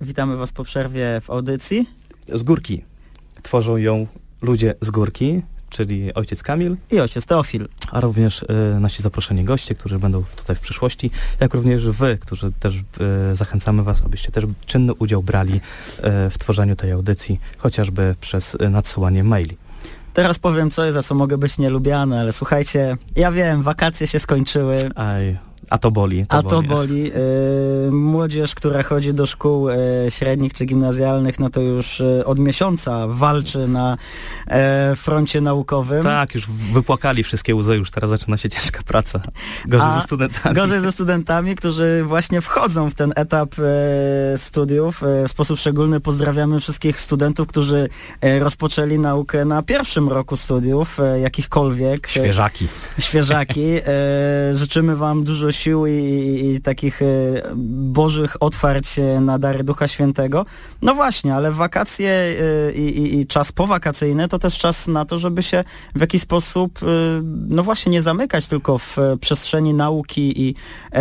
Witamy Was po przerwie w audycji. Z Górki. Tworzą ją ludzie z Górki, czyli ojciec Kamil i ojciec Teofil. A również nasi zaproszeni goście, którzy będą tutaj w przyszłości, jak również wy, którzy też zachęcamy was, abyście też czynny udział brali w tworzeniu tej audycji, chociażby przez nadsyłanie maili. Teraz powiem coś, za co mogę być nielubiany, ale słuchajcie, ja wiem, wakacje się skończyły. A to boli. To boli. Młodzież, która chodzi do szkół średnich czy gimnazjalnych, no to już od miesiąca walczy na froncie naukowym. Tak, już wypłakali wszystkie łzy, już teraz zaczyna się ciężka praca. Gorzej ze studentami. Gorzej ze studentami, którzy właśnie wchodzą w ten etap studiów. W sposób szczególny pozdrawiamy wszystkich studentów, którzy rozpoczęli naukę na pierwszym roku studiów, jakichkolwiek. Świeżaki. Życzymy wam dużo sił i takich bożych otwarć na dary Ducha Świętego. No właśnie, ale wakacje i czas powakacyjny to też czas na to, żeby się w jakiś sposób no właśnie nie zamykać tylko w przestrzeni nauki i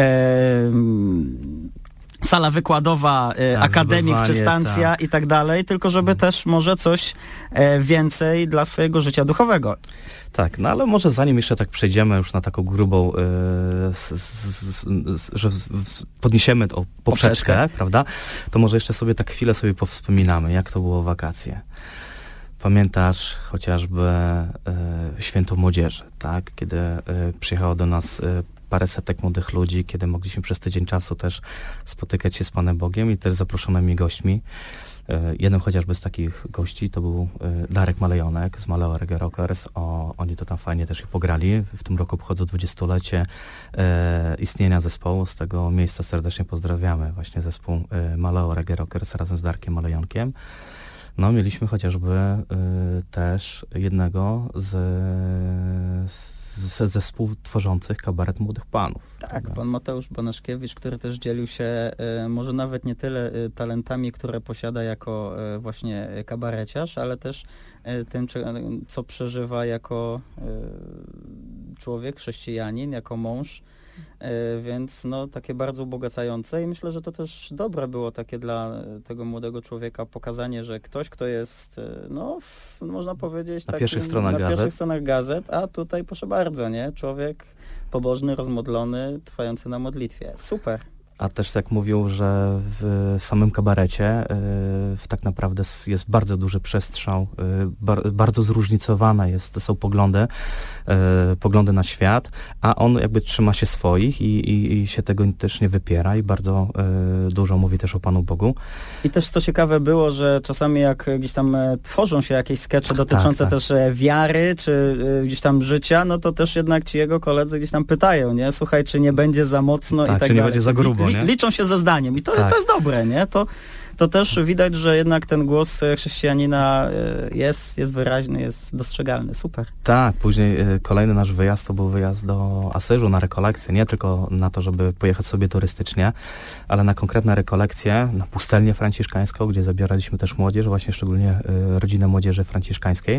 sala wykładowa, akademik czy stancja i tak dalej, tylko żeby też może coś więcej dla swojego życia duchowego. Tak, no ale może zanim jeszcze tak przejdziemy już na taką grubą, że podniesiemy poprzeczkę, prawda, to może jeszcze sobie tak chwilę sobie powspominamy, jak to było wakacje. Pamiętasz chociażby Święto Młodzieży, tak, kiedy przyjechało do nas parę setek młodych ludzi, kiedy mogliśmy przez tydzień czasu też spotykać się z Panem Bogiem i też zaproszonymi gośćmi. Jednym chociażby z takich gości to był Darek Malejonek z Maleo Reggae Rockers. Oni to tam fajnie też pograli. W tym roku obchodzą 20-lecie istnienia zespołu. Z tego miejsca serdecznie pozdrawiamy właśnie zespół Maleo Reggae Rockers razem z Darkiem Malejonkiem. No, mieliśmy chociażby też jednego ze współtworzących kabaret Młodych Panów. Tak, pan Mateusz Banaszkiewicz, który też dzielił się może nawet nie tyle talentami, które posiada jako właśnie kabareciarz, ale też tym, co przeżywa jako człowiek, chrześcijanin, jako mąż. Więc no takie bardzo ubogacające i myślę, że to też dobre było takie dla tego młodego człowieka pokazanie, że ktoś, kto jest, no można powiedzieć na pierwszych stronach gazet, a tutaj proszę bardzo, nie? Człowiek pobożny, rozmodlony, trwający na modlitwie. Super. A też jak mówił, że w samym kabarecie tak naprawdę jest bardzo duży przestrzał, bardzo zróżnicowane są poglądy na świat, a on jakby trzyma się swoich i się tego też nie wypiera i bardzo dużo mówi też o Panu Bogu. I też co ciekawe było, że czasami jak gdzieś tam tworzą się jakieś skecze dotyczące też wiary, czy gdzieś tam życia, no to też jednak ci jego koledzy gdzieś tam pytają, nie? Słuchaj, czy nie będzie za mocno i tak dalej. Czy nie będzie za grubo, nie? Liczą się ze zdaniem i to jest dobre, nie? To też widać, że jednak ten głos chrześcijanina jest wyraźny, jest dostrzegalny. Super. Tak, później kolejny nasz wyjazd to był wyjazd do Asyżu na rekolekcję, nie tylko na to, żeby pojechać sobie turystycznie, ale na konkretne rekolekcje, na pustelnię franciszkańską, gdzie zabieraliśmy też młodzież, właśnie szczególnie rodzinę młodzieży franciszkańskiej.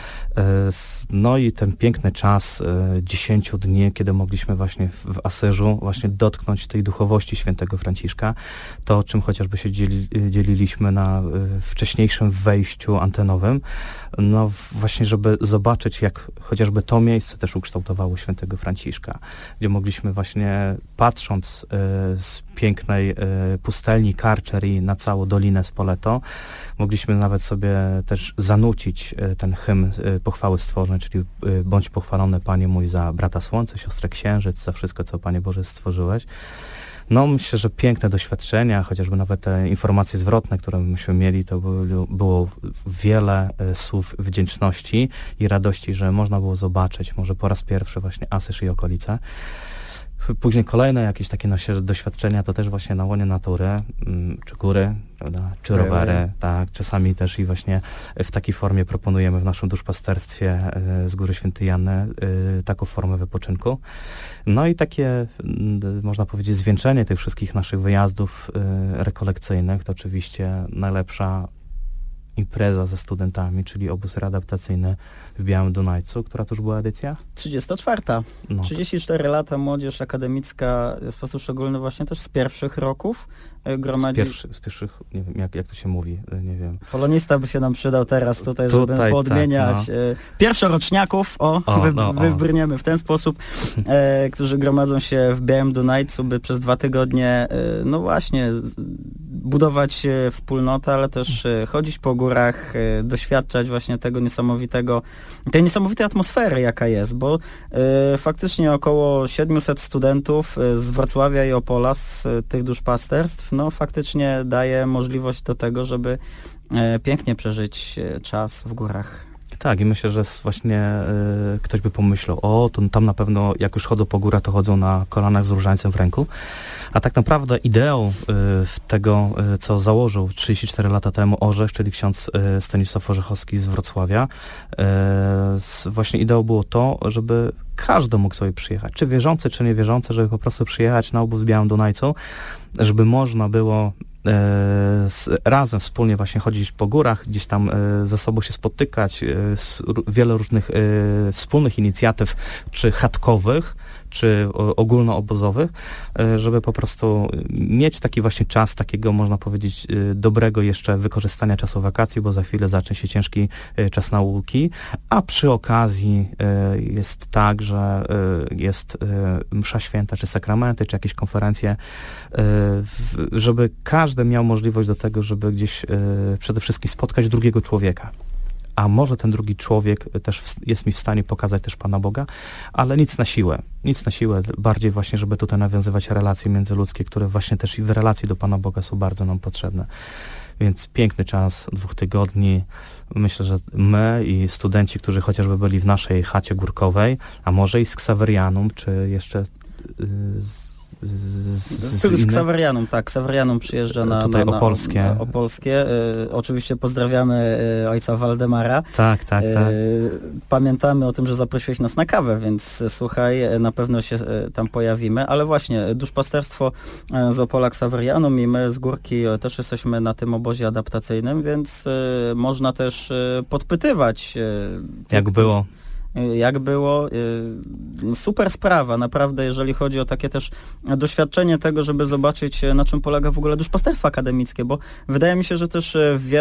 No i ten piękny czas 10 dni, kiedy mogliśmy właśnie w Asyżu właśnie dotknąć tej duchowości świętego Franciszka, to o czym chociażby się dzieliliśmy na wcześniejszym wejściu antenowym, no właśnie, żeby zobaczyć, jak chociażby to miejsce też ukształtowało świętego Franciszka, gdzie mogliśmy właśnie patrząc z pięknej pustelni Karczerii na całą Dolinę Spoleto, mogliśmy nawet sobie też zanucić ten hymn pochwały stworzeń, czyli bądź pochwalony Panie mój za brata Słońce, siostrę Księżyc, za wszystko, co Panie Boże stworzyłeś. No myślę, że piękne doświadczenia, chociażby nawet te informacje zwrotne, które myśmy mieli, to było wiele słów wdzięczności i radości, że można było zobaczyć może po raz pierwszy właśnie Asyż i okolice. Później kolejne jakieś takie nasze doświadczenia to też właśnie na łonie natury, czy góry, prawda, czy rowery, tak, czasami też i właśnie w takiej formie proponujemy w naszym duszpasterstwie z Góry Świętej Janny taką formę wypoczynku. No i takie, można powiedzieć, zwieńczenie tych wszystkich naszych wyjazdów rekolekcyjnych to oczywiście najlepsza impreza ze studentami, czyli obóz readaptacyjny w Białym Dunajcu, która to już była edycja? 34. No. 34 lata, młodzież akademicka w sposób szczególny właśnie też z pierwszych roków gromadzi... Z pierwszych, nie wiem jak to się mówi, nie wiem. Polonista by się nam przydał teraz tutaj żeby podmieniać tak, no. Pierwszoroczniaków, wybrniemy w ten sposób, którzy gromadzą się w Białym Dunajcu, by przez 2 tygodnie, no właśnie, budować wspólnotę, ale też chodzić po górach, doświadczać właśnie tej niesamowitej atmosfery, jaka jest, bo faktycznie około 700 studentów z Wrocławia i Opola, z tych duszpasterstw, no faktycznie daje możliwość do tego, żeby pięknie przeżyć czas w górach. Tak, i myślę, że właśnie ktoś by pomyślał, to tam na pewno jak już chodzą po górach, to chodzą na kolanach z różańcem w ręku. A tak naprawdę ideą tego, co założył 34 lata temu Orzech, czyli ksiądz Stanisław Orzechowski z Wrocławia, właśnie ideą było to, żeby każdy mógł sobie przyjechać, czy wierzący, czy niewierzący, żeby po prostu przyjechać na obóz w Białym Dunajcu, żeby można było razem wspólnie właśnie chodzić po górach, gdzieś tam ze sobą się spotykać, wiele różnych wspólnych inicjatyw, czy chatkowych, czy ogólnoobozowych, żeby po prostu mieć taki właśnie czas, takiego można powiedzieć dobrego jeszcze wykorzystania czasu wakacji, bo za chwilę zacznie się ciężki czas nauki, a przy okazji jest tak, że jest msza święta, czy sakramenty, czy jakieś konferencje, żeby każdy miał możliwość do tego, żeby gdzieś przede wszystkim spotkać drugiego człowieka. A może ten drugi człowiek też jest mi w stanie pokazać też Pana Boga, ale nic na siłę, bardziej właśnie, żeby tutaj nawiązywać relacje międzyludzkie, które właśnie też i w relacji do Pana Boga są bardzo nam potrzebne. Więc piękny czas, 2 tygodni. Myślę, że my i studenci, którzy chociażby byli w naszej chacie górkowej, a może i z Ksawerianum, czy jeszcze z Ksawerianum, tak. Ksawerianum przyjeżdża na Opolskie. Oczywiście pozdrawiamy ojca Waldemara. Tak. Pamiętamy o tym, że zaprosiłeś nas na kawę, więc słuchaj, na pewno się tam pojawimy, ale właśnie duszpasterstwo z Opola Ksawerianum i my z Górki też jesteśmy na tym obozie adaptacyjnym, więc można też podpytywać. Jak było. Super sprawa, naprawdę, jeżeli chodzi o takie też doświadczenie tego, żeby zobaczyć, na czym polega w ogóle duszpasterstwo akademickie, bo wydaje mi się, że też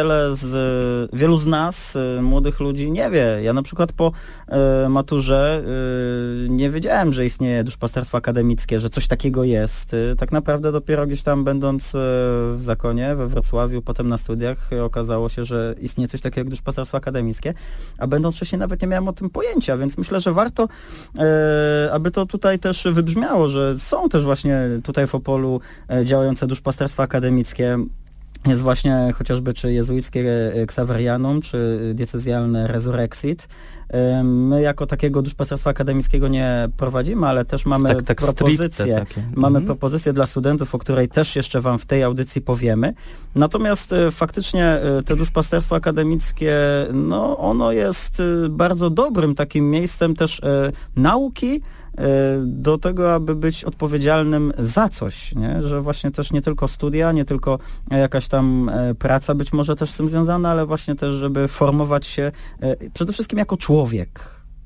wielu z nas, młodych ludzi, nie wie. Ja na przykład po maturze nie wiedziałem, że istnieje duszpasterstwo akademickie, że coś takiego jest. Tak naprawdę dopiero gdzieś tam będąc w Zakonie, we Wrocławiu, potem na studiach okazało się, że istnieje coś takiego jak duszpasterstwo akademickie, a będąc wcześniej nawet nie miałem o tym pojęcia. Więc myślę, że warto, aby to tutaj też wybrzmiało, że są też właśnie tutaj w Opolu działające duszpasterstwa akademickie. Jest właśnie chociażby czy jezuickie Ksawerianum, czy diecezjalne Resurrexit. My jako takiego duszpasterstwa akademickiego nie prowadzimy, ale też mamy propozycje. Mamy propozycję dla studentów, o której też jeszcze wam w tej audycji powiemy. Natomiast faktycznie to duszpasterstwo akademickie, no ono jest bardzo dobrym takim miejscem też nauki, do tego, aby być odpowiedzialnym za coś, nie? Że właśnie też nie tylko studia, nie tylko jakaś tam praca być może też z tym związana, ale właśnie też, żeby formować się przede wszystkim jako człowiek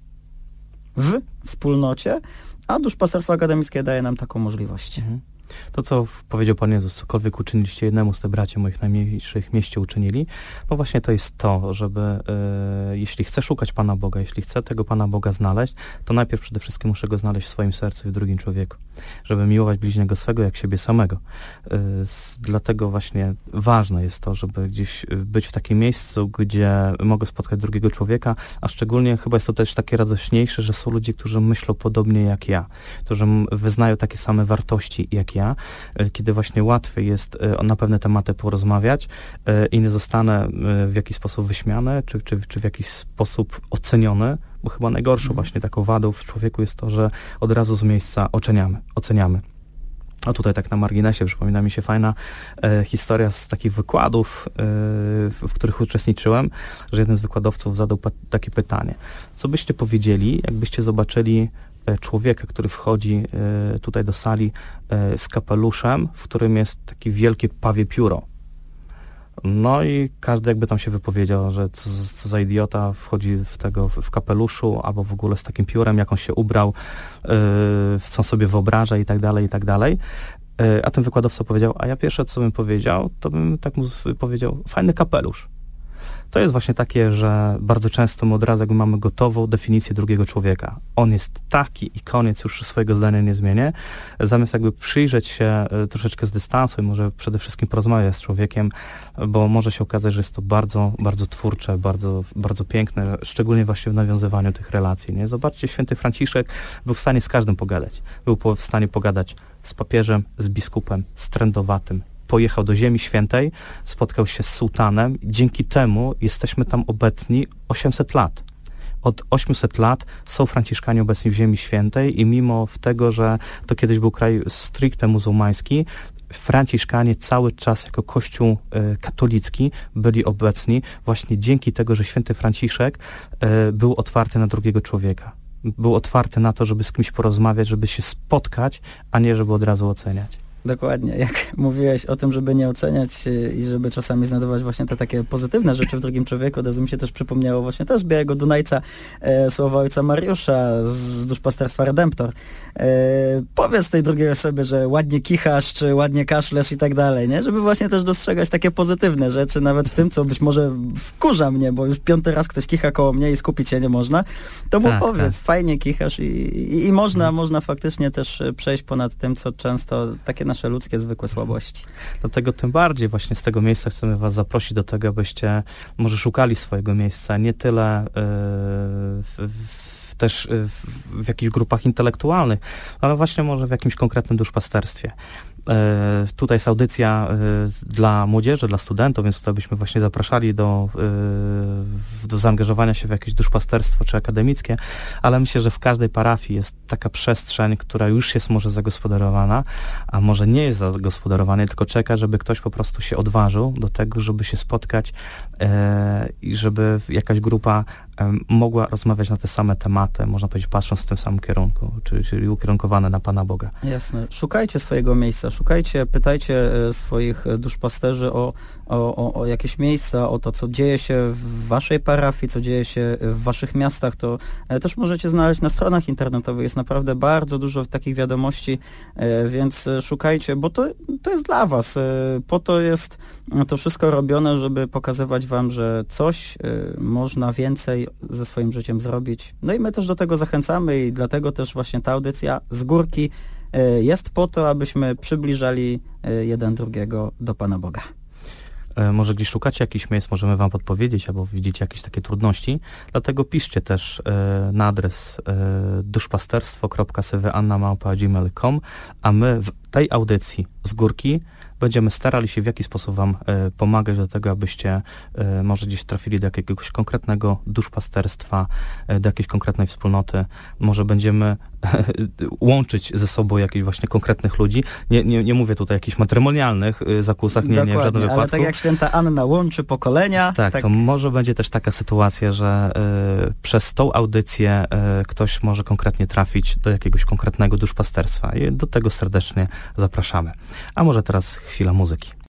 w wspólnocie, a duszpasterstwo akademickie daje nam taką możliwość. To, co powiedział Pan Jezus, cokolwiek uczyniliście jednemu z tych braci moich najmniejszych, mieście uczynili, no właśnie to jest to, żeby jeśli chcę szukać Pana Boga, jeśli chcę tego Pana Boga znaleźć, to najpierw przede wszystkim muszę go znaleźć w swoim sercu i w drugim człowieku, żeby miłować bliźniego swego jak siebie samego. Dlatego właśnie ważne jest to, żeby gdzieś być w takim miejscu, gdzie mogę spotkać drugiego człowieka, a szczególnie chyba jest to też takie radośniejsze, że są ludzie, którzy myślą podobnie jak ja, którzy wyznają takie same wartości jak ja, kiedy właśnie łatwiej jest na pewne tematy porozmawiać i nie zostanę w jakiś sposób wyśmiany, czy w jakiś sposób oceniony, bo chyba najgorszą właśnie taką wadą w człowieku jest to, że od razu z miejsca oceniamy. A tutaj tak na marginesie przypomina mi się fajna historia z takich wykładów, w których uczestniczyłem, że jeden z wykładowców zadał takie pytanie. Co byście powiedzieli, jakbyście zobaczyli człowieka, który wchodzi tutaj do sali z kapeluszem, w którym jest takie wielkie pawie pióro. No i każdy jakby tam się wypowiedział, że co za idiota wchodzi w kapeluszu, albo w ogóle z takim piórem, jak on się ubrał, co sobie wyobraża i tak dalej, i tak dalej. A ten wykładowca powiedział, a ja pierwsze co bym powiedział, to bym tak mu powiedział, fajny kapelusz. To jest właśnie takie, że bardzo często my od razu jakby mamy gotową definicję drugiego człowieka. On jest taki i koniec, już swojego zdania nie zmienię. Zamiast jakby przyjrzeć się troszeczkę z dystansu i może przede wszystkim porozmawiać z człowiekiem, bo może się okazać, że jest to bardzo, bardzo twórcze, bardzo, bardzo piękne, szczególnie właśnie w nawiązywaniu tych relacji. Nie? Zobaczcie, święty Franciszek był w stanie z każdym pogadać. Był w stanie pogadać z papieżem, z biskupem, z trędowatym. Pojechał do Ziemi Świętej, spotkał się z sułtanem. Dzięki temu jesteśmy tam obecni 800 lat. Od 800 lat są Franciszkanie obecni w Ziemi Świętej i mimo tego, że to kiedyś był kraj stricte muzułmański, Franciszkanie cały czas jako Kościół katolicki byli obecni właśnie dzięki tego, że święty Franciszek był otwarty na drugiego człowieka. Był otwarty na to, żeby z kimś porozmawiać, żeby się spotkać, a nie żeby od razu oceniać. Dokładnie, jak mówiłeś o tym, żeby nie oceniać i żeby czasami znajdować właśnie te takie pozytywne rzeczy w drugim człowieku, od razu mi się też przypomniało właśnie też z Białego Dunajca słowa ojca Mariusza z duszpasterstwa Redemptor. Powiedz tej drugiej osobie, że ładnie kichasz, czy ładnie kaszlesz i tak dalej, nie? Żeby właśnie też dostrzegać takie pozytywne rzeczy, nawet w tym, co być może wkurza mnie, bo już 5. raz ktoś kicha koło mnie i skupić się nie można, to mu powiedz, fajnie kichasz i można faktycznie też przejść ponad tym, co często takie nasze ludzkie, zwykłe słabości. Dlatego tym bardziej właśnie z tego miejsca chcemy was zaprosić do tego, abyście może szukali swojego miejsca, nie tyle też w jakichś grupach intelektualnych, ale właśnie może w jakimś konkretnym duszpasterstwie. Tutaj jest audycja dla młodzieży, dla studentów, więc tutaj byśmy właśnie zapraszali do zaangażowania się w jakieś duszpasterstwo czy akademickie, ale myślę, że w każdej parafii jest taka przestrzeń, która już jest może zagospodarowana, a może nie jest zagospodarowana, tylko czeka, żeby ktoś po prostu się odważył do tego, żeby się spotkać i żeby jakaś grupa mogła rozmawiać na te same tematy, można powiedzieć, patrząc w tym samym kierunku, czyli ukierunkowane na Pana Boga. Jasne. Szukajcie swojego miejsca, pytajcie swoich duszpasterzy o jakieś miejsca, o to, co dzieje się w waszej parafii, co dzieje się w waszych miastach, to też możecie znaleźć na stronach internetowych. Jest naprawdę bardzo dużo takich wiadomości, więc szukajcie, bo to jest dla was. Po to jest to wszystko robione, żeby pokazywać wam, że coś można więcej ze swoim życiem zrobić. No i my też do tego zachęcamy i dlatego też właśnie ta audycja z górki jest po to, abyśmy przybliżali jeden drugiego do Pana Boga. Może gdzieś szukacie jakichś miejsc, możemy wam podpowiedzieć, albo widzicie jakieś takie trudności, dlatego piszcie też na adres duszpasterstwo.sywyannamałpa@gmail.com, a my w tej audycji z górki będziemy starali się w jakiś sposób wam pomagać do tego, abyście może gdzieś trafili do jakiegoś konkretnego duszpasterstwa, do jakiejś konkretnej wspólnoty. Może będziemy łączyć ze sobą jakichś właśnie konkretnych ludzi. Nie mówię tutaj o jakichś matrymonialnych zakusach, nie w żadnym wypadku. Ale tak jak święta Anna łączy pokolenia. Tak, to może będzie też taka sytuacja, że przez tą audycję ktoś może konkretnie trafić do jakiegoś konkretnego duszpasterstwa i do tego serdecznie zapraszamy. A może teraz chwila muzyki.